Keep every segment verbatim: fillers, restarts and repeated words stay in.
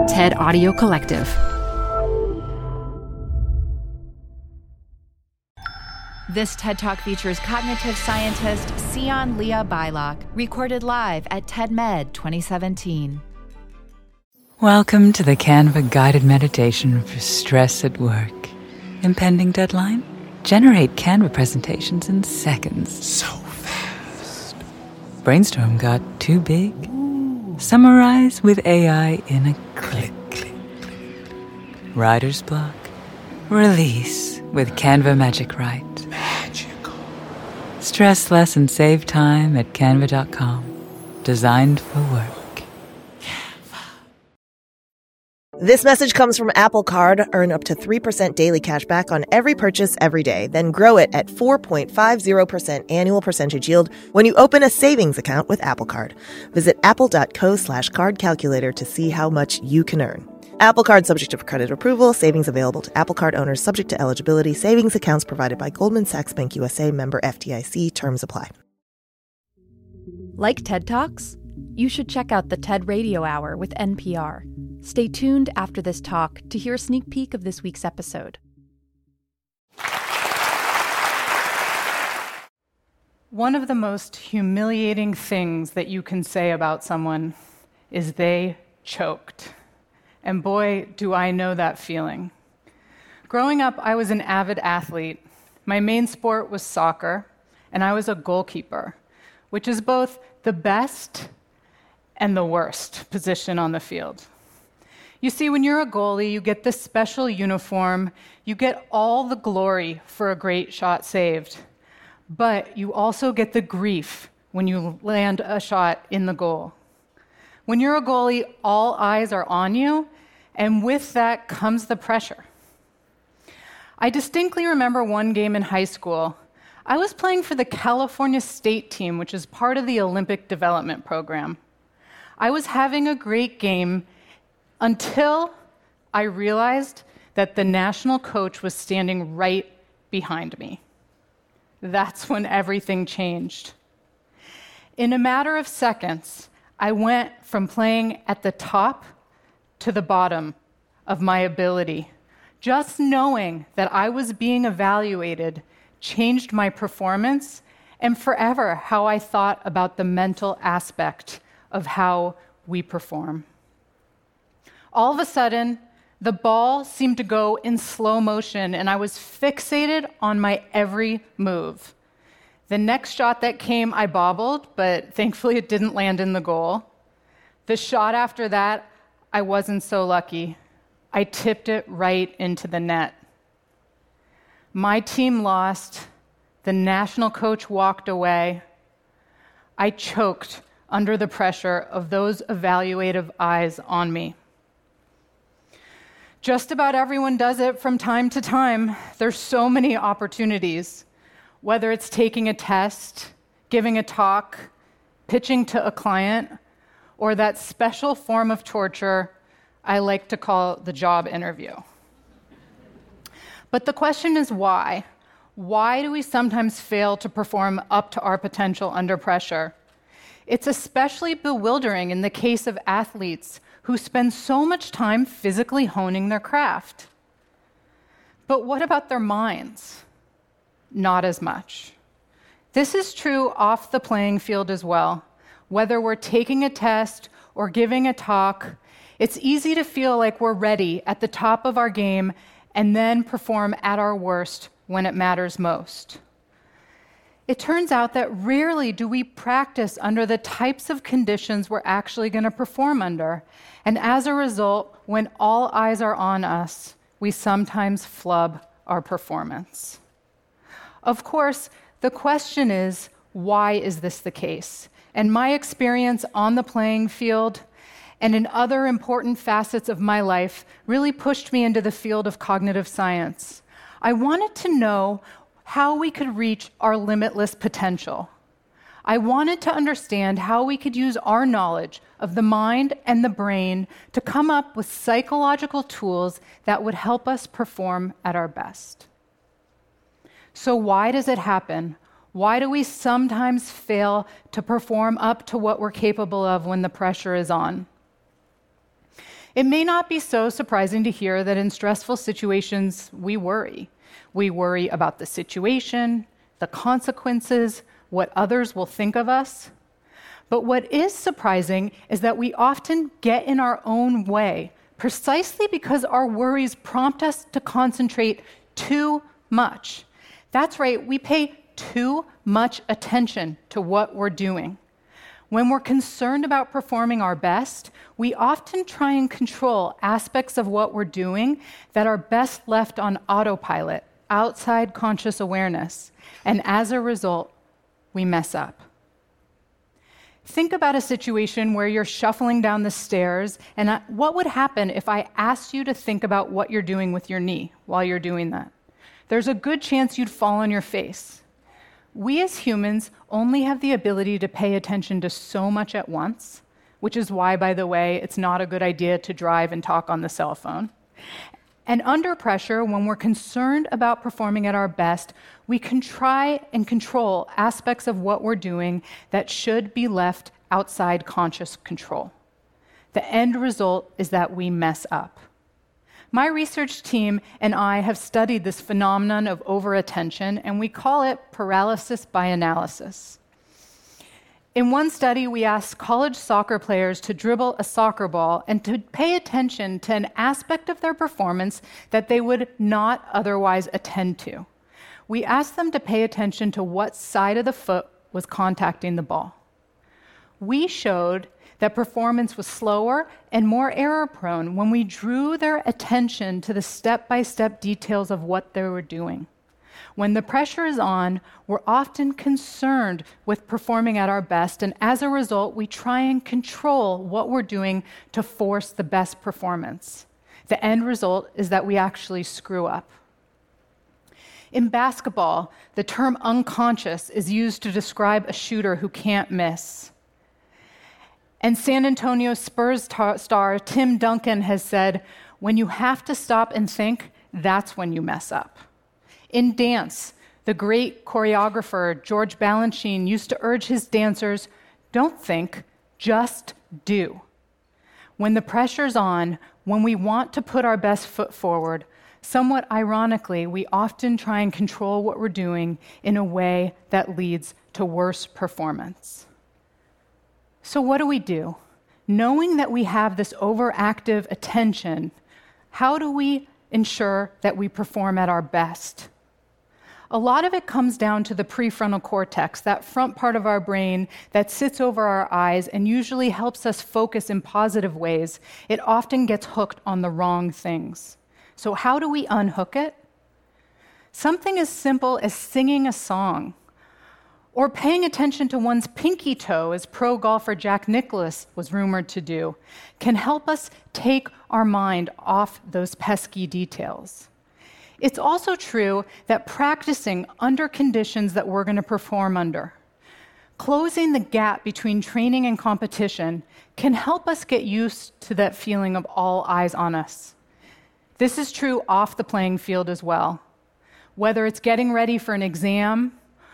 TED Audio Collective. This TED Talk features cognitive scientist Sion Leah Beilock, recorded live at TEDMed twenty seventeen. Welcome to the Canva guided meditation for stress at work. Impending deadline? Generate Canva presentations in seconds. So fast. Brainstorm got too big? Ooh. Summarize with A I in a click. Click, click, click. Writer's block? Release with Canva Magic Write. Magical. Stress less and save time at canva dot com. Designed for work. This message comes from Apple Card. Earn up to three percent daily cash back on every purchase every day. Then grow it at four point five zero percent annual percentage yield when you open a savings account with Apple Card. Visit apple.co slash card calculator to see how much you can earn. Apple Card subject to credit approval. Savings available to Apple Card owners subject to eligibility. Savings accounts provided by Goldman Sachs Bank U S A, member F D I C. Terms apply. Like TED Talks? You should check out the TED Radio Hour with N P R. Stay tuned after this talk to hear a sneak peek of this week's episode. One of the most humiliating things that you can say about someone is they choked. And boy, do I know that feeling. Growing up, I was an avid athlete. My main sport was soccer, and I was a goalkeeper, which is both the best and the worst position on the field. You see, when you're a goalie, you get this special uniform, you get all the glory for a great shot saved, but you also get the grief when you land a shot in the goal. When you're a goalie, all eyes are on you, and with that comes the pressure. I distinctly remember one game in high school. I was playing for the California State team, which is part of the Olympic Development Program. I was having a great game until I realized that the national coach was standing right behind me. That's when everything changed. In a matter of seconds, I went from playing at the top to the bottom of my ability. Just knowing that I was being evaluated changed my performance and forever how I thought about the mental aspect of how we perform. All of a sudden, the ball seemed to go in slow motion, and I was fixated on my every move. The next shot that came, I bobbled, but thankfully it didn't land in the goal. The shot after that, I wasn't so lucky. I tipped it right into the net. My team lost. The national coach walked away. I choked under the pressure of those evaluative eyes on me. Just about everyone does it from time to time. There's so many opportunities, whether it's taking a test, giving a talk, pitching to a client, or that special form of torture I like to call the job interview. But the question is why? Why do we sometimes fail to perform up to our potential under pressure? It's especially bewildering in the case of athletes who spend so much time physically honing their craft. But what about their minds? Not as much. This is true off the playing field as well. Whether we're taking a test or giving a talk, it's easy to feel like we're ready at the top of our game and then perform at our worst when it matters most. It turns out that rarely do we practice under the types of conditions we're actually going to perform under. And as a result, when all eyes are on us, we sometimes flub our performance. Of course, the question is, why is this the case? And my experience on the playing field and in other important facets of my life really pushed me into the field of cognitive science. I wanted to know how we could reach our limitless potential. I wanted to understand how we could use our knowledge of the mind and the brain to come up with psychological tools that would help us perform at our best. So why does it happen? Why do we sometimes fail to perform up to what we're capable of when the pressure is on? It may not be so surprising to hear that in stressful situations, we worry. We worry about the situation, the consequences, what others will think of us. But what is surprising is that we often get in our own way, precisely because our worries prompt us to concentrate too much. That's right, we pay too much attention to what we're doing. When we're concerned about performing our best, we often try and control aspects of what we're doing that are best left on autopilot, outside conscious awareness, and as a result, we mess up. Think about a situation where you're shuffling down the stairs, and what would happen if I asked you to think about what you're doing with your knee while you're doing that? There's a good chance you'd fall on your face. We as humans only have the ability to pay attention to so much at once, which is why, by the way, it's not a good idea to drive and talk on the cell phone. And under pressure, when we're concerned about performing at our best, we can try and control aspects of what we're doing that should be left outside conscious control. The end result is that we mess up. My research team and I have studied this phenomenon of overattention, and we call it paralysis by analysis. In one study, we asked college soccer players to dribble a soccer ball and to pay attention to an aspect of their performance that they would not otherwise attend to. We asked them to pay attention to what side of the foot was contacting the ball. We showed that performance was slower and more error-prone when we drew their attention to the step-by-step details of what they were doing. When the pressure is on, we're often concerned with performing at our best, and as a result, we try and control what we're doing to force the best performance. The end result is that we actually screw up. In basketball, the term unconscious is used to describe a shooter who can't miss. And San Antonio Spurs tar- star Tim Duncan has said, when you have to stop and think, that's when you mess up. In dance, the great choreographer George Balanchine used to urge his dancers, don't think, just do. When the pressure's on, when we want to put our best foot forward, somewhat ironically, we often try and control what we're doing in a way that leads to worse performance. So what do we do? Knowing that we have this overactive attention, how do we ensure that we perform at our best? A lot of it comes down to the prefrontal cortex, that front part of our brain that sits over our eyes and usually helps us focus in positive ways. It often gets hooked on the wrong things. So how do we unhook it? Something as simple as singing a song, or paying attention to one's pinky toe, as pro golfer Jack Nicklaus was rumored to do, can help us take our mind off those pesky details. It's also true that practicing under conditions that we're going to perform under, closing the gap between training and competition, can help us get used to that feeling of all eyes on us. This is true off the playing field as well. Whether it's getting ready for an exam,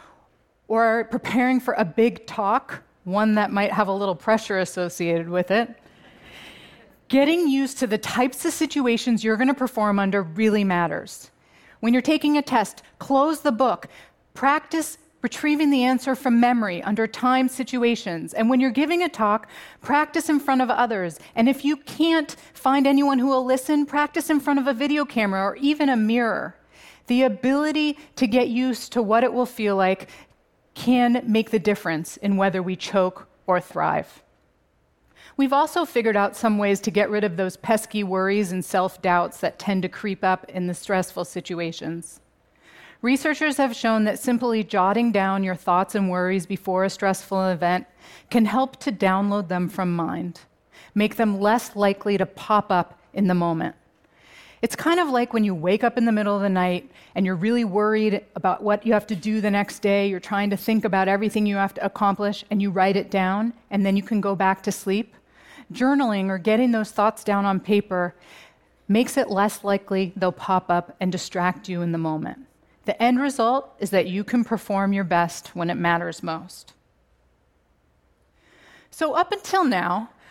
or preparing for a big talk, one that might have a little pressure associated with it, getting used to the types of situations you're going to perform under really matters. When you're taking a test, close the book. Practice retrieving the answer from memory under timed situations. And when you're giving a talk, practice in front of others. And if you can't find anyone who will listen, practice in front of a video camera or even a mirror. The ability to get used to what it will feel like can make the difference in whether we choke or thrive. We've also figured out some ways to get rid of those pesky worries and self-doubts that tend to creep up in the stressful situations. Researchers have shown that simply jotting down your thoughts and worries before a stressful event can help to download them from mind, make them less likely to pop up in the moment. It's kind of like when you wake up in the middle of the night and you're really worried about what you have to do the next day. You're trying to think about everything you have to accomplish, and you write it down, and then you can go back to sleep. Journaling or getting those thoughts down on paper makes it less likely they'll pop up and distract you in the moment. The end result is that you can perform your best when it matters most. So up until now,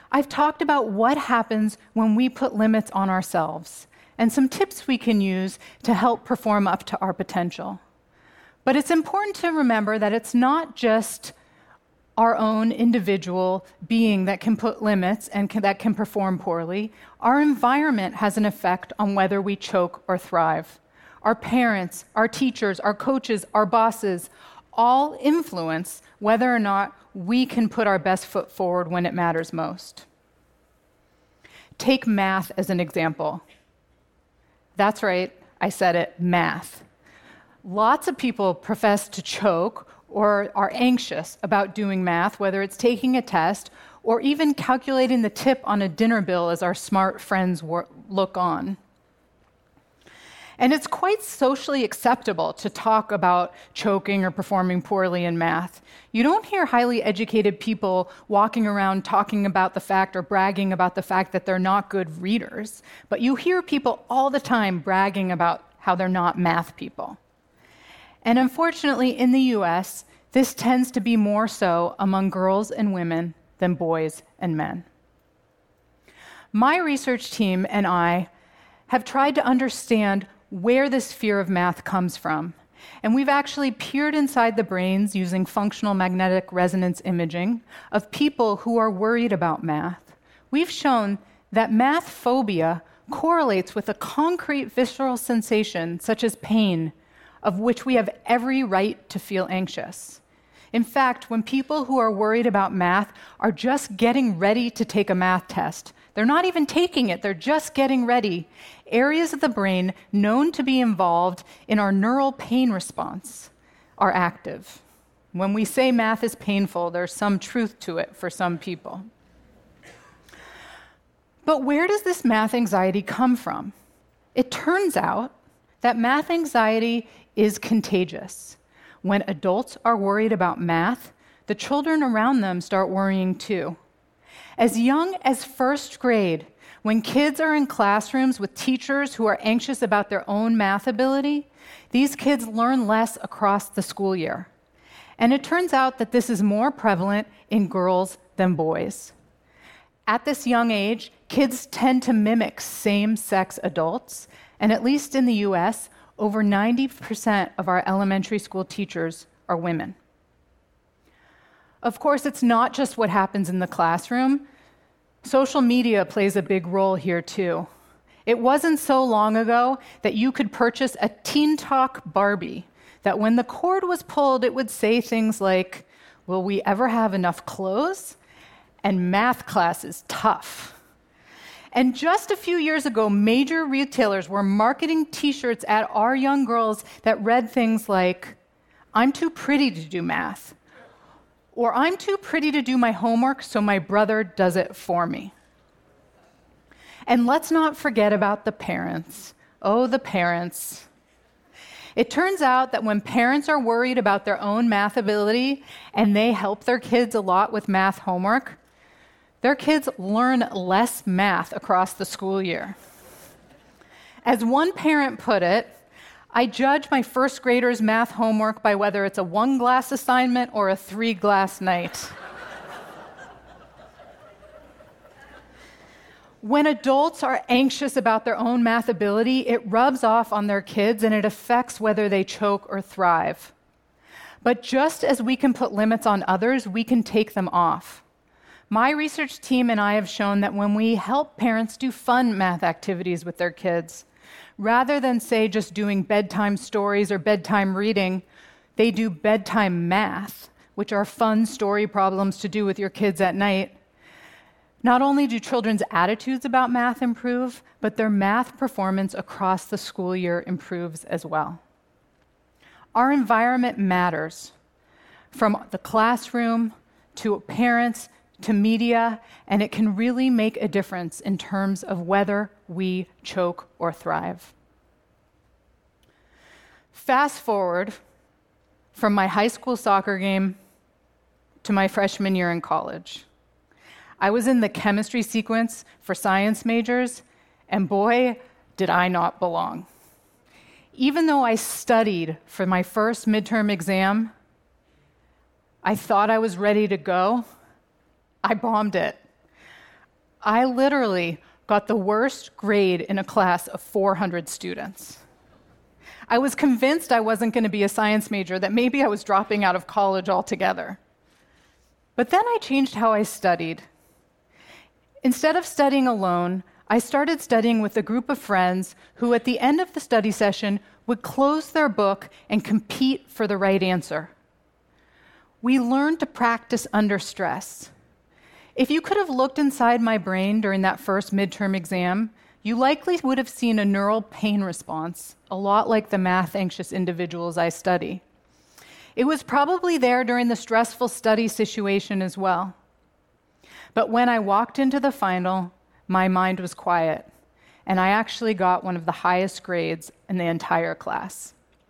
I've talked about what happens when we put limits on ourselves and some tips we can use to help perform up to our potential. But it's important to remember that it's not just our own individual being that can put limits and can, that can perform poorly. Our environment has an effect on whether we choke or thrive. Our parents, our teachers, our coaches, our bosses all influence whether or not we can put our best foot forward when it matters most. Take math as an example. That's right, I said it, math. Lots of people profess to choke or are anxious about doing math, whether it's taking a test or even calculating the tip on a dinner bill as our smart friends wor- look on. And it's quite socially acceptable to talk about choking or performing poorly in math. You don't hear highly educated people walking around talking about the fact or bragging about the fact that they're not good readers, but you hear people all the time bragging about how they're not math people. And unfortunately, in the U S, this tends to be more so among girls and women than boys and men. My research team and I have tried to understand where this fear of math comes from. And we've actually peered inside the brains using functional magnetic resonance imaging of people who are worried about math. We've shown that math phobia correlates with a concrete visceral sensation, such as pain, of which we have every right to feel anxious. In fact, when people who are worried about math are just getting ready to take a math test, they're not even taking it, they're just getting ready, areas of the brain known to be involved in our neural pain response are active. When we say math is painful, there's some truth to it for some people. But where does this math anxiety come from? It turns out that math anxiety is contagious. When adults are worried about math, the children around them start worrying too. As young as first grade, when kids are in classrooms with teachers who are anxious about their own math ability, these kids learn less across the school year. And it turns out that this is more prevalent in girls than boys. At this young age, kids tend to mimic same-sex adults, and at least in the U S, over ninety percent of our elementary school teachers are women. Of course, it's not just what happens in the classroom. Social media plays a big role here too. It wasn't so long ago that you could purchase a Teen Talk Barbie, that when the cord was pulled, it would say things like, "Will we ever have enough clothes?" and "Math class is tough." And just a few years ago, major retailers were marketing t-shirts at our young girls that read things like, "I'm too pretty to do math," or "I'm too pretty to do my homework, so my brother does it for me." And let's not forget about the parents. Oh, the parents. It turns out that when parents are worried about their own math ability and they help their kids a lot with math homework, their kids learn less math across the school year. As one parent put it, "I judge my first graders' math homework by whether it's a one-glass assignment or a three-glass night." When adults are anxious about their own math ability, it rubs off on their kids and it affects whether they choke or thrive. But just as we can put limits on others, we can take them off. My research team and I have shown that when we help parents do fun math activities with their kids, rather than, say, just doing bedtime stories or bedtime reading, they do bedtime math, which are fun story problems to do with your kids at night. Not only do children's attitudes about math improve, but their math performance across the school year improves as well. Our environment matters, from the classroom to parents to media, and it can really make a difference in terms of whether we choke or thrive. Fast forward from my high school soccer game to my freshman year in college. I was in the chemistry sequence for science majors, and boy, did I not belong. Even though I studied for my first midterm exam, I thought I was ready to go. I bombed it. I literally got the worst grade in a class of four hundred students. I was convinced I wasn't going to be a science major, that maybe I was dropping out of college altogether. But then I changed how I studied. Instead of studying alone, I started studying with a group of friends who, at the end of the study session, would close their book and compete for the right answer. We learned to practice under stress. If you could have looked inside my brain during that first midterm exam, you likely would have seen a neural pain response, a lot like the math-anxious individuals I study. It was probably there during the stressful study situation as well. But when I walked into the final, my mind was quiet, and I actually got one of the highest grades in the entire class.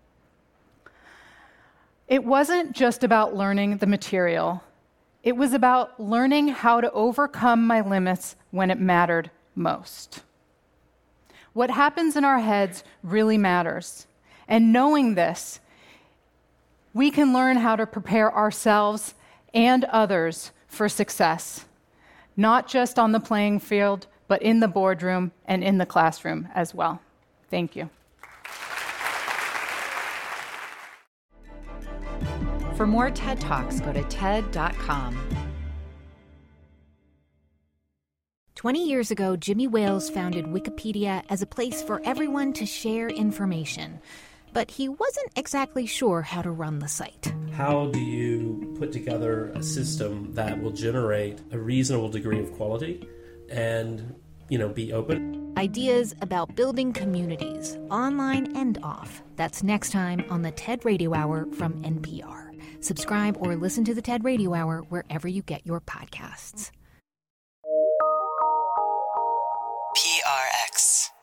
It wasn't just about learning the material. It was about learning how to overcome my limits when it mattered most. What happens in our heads really matters. And knowing this, we can learn how to prepare ourselves and others for success, not just on the playing field, but in the boardroom and in the classroom as well. Thank you. For more TED Talks, go to TED dot com. Twenty years ago, Jimmy Wales founded Wikipedia as a place for everyone to share information. But he wasn't exactly sure how to run the site. How do you put together a system that will generate a reasonable degree of quality and, you know, be open? Ideas about building communities, online and off. That's next time on the TED Radio Hour from N P R. Subscribe or listen to the TED Radio Hour wherever you get your podcasts. P R X.